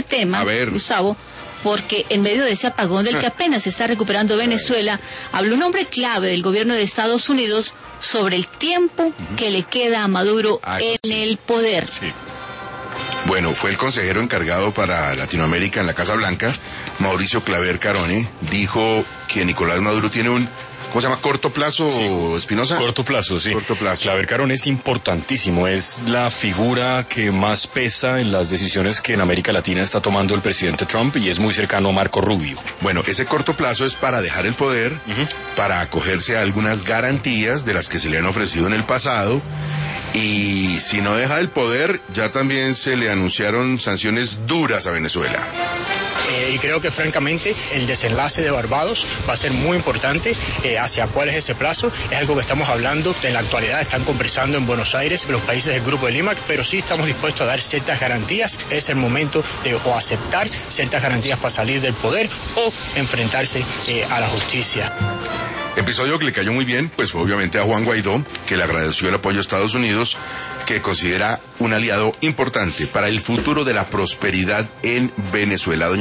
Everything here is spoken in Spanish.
tema, Gustavo, porque en medio de ese apagón del que apenas se está recuperando Venezuela, habló un hombre clave del gobierno de Estados Unidos sobre el tiempo que le queda a Maduro en el poder. Sí. Bueno, fue el consejero encargado para Latinoamérica en la Casa Blanca, Mauricio Claver Carone, dijo que Nicolás Maduro tiene un, ¿cómo se llama? ¿Corto plazo, sí. Espinosa? Corto plazo, sí. Corto plazo. Claver Carone es importantísimo, es la figura que más pesa en las decisiones que en América Latina está tomando el presidente Trump y es muy cercano a Marco Rubio. Bueno, ese corto plazo es para dejar el poder, para acogerse a algunas garantías de las que se le han ofrecido en el pasado. Y si no deja el poder, ya también se le anunciaron sanciones duras a Venezuela. Y creo que francamente el desenlace de Barbados va a ser muy importante. Hacia cuál es ese plazo es algo que estamos hablando en la actualidad, están conversando en Buenos Aires los países del Grupo de Lima, pero sí estamos dispuestos a dar ciertas garantías. Es el momento de o aceptar ciertas garantías para salir del poder o enfrentarse a la justicia. Episodio que le cayó muy bien, pues obviamente a Juan Guaidó, que le agradeció el apoyo a Estados Unidos, que considera un aliado importante para el futuro de la prosperidad en Venezuela.